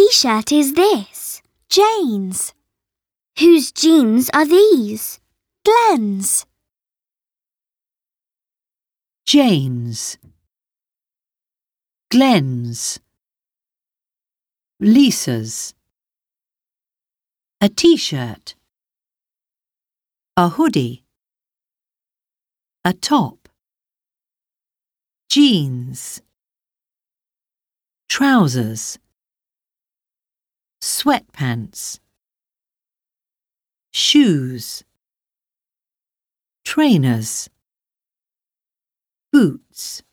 t-shirt is this? Jane's. Whose jeans are these? Glenn's. Jane's, Glenn's, Lisa's. A t-shirt, a hoodie, a top, jeans, trousers, sweatpants, shoes, trainers, boots.